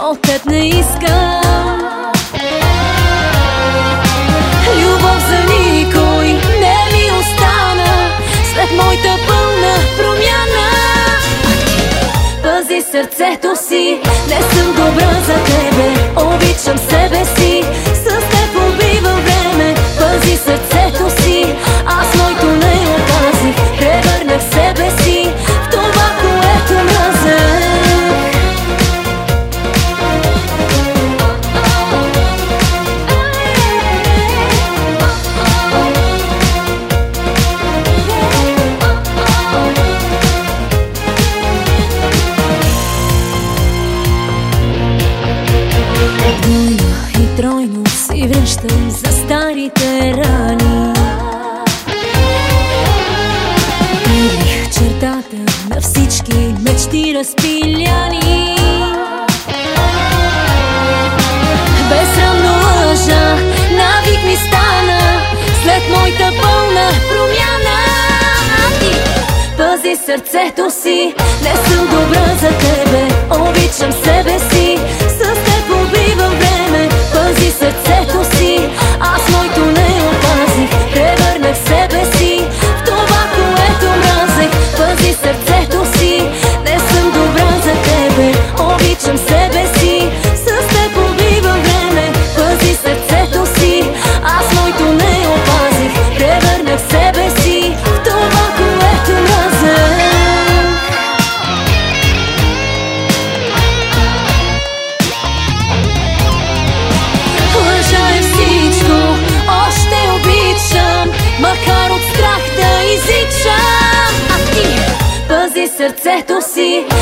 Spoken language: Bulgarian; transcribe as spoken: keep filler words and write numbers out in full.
от теб не искам. Любов за никой не ми остана след моята пълна промяна. А ти пази сърцето си, не съм добра за тебе, обичам себе си, с теб убивам време. Пази сърцето си, аз моето не опазих, превърнах себе си в това, което мразех. Двойно и тройно си връщам за старите рани. Прелих чертата на всички мечти разпиляни. Безсрамно лъжа, навик ми стана след моята пълна промяна. А ти пази сърцето си, не съм добра за тебе, обичам себе си, с теб убивам време. Пази сърцето си, аз моето не опазих, превърнах себе си в това, което мразех. Пази сърцето си, не съм добра за тебе, обичам себе си, с теб убивам време. Пази сърцето си, аз моето не опазих, превърнах себе си в това, което мразех. Макар от страх да изичам, а ти пази сърцето си,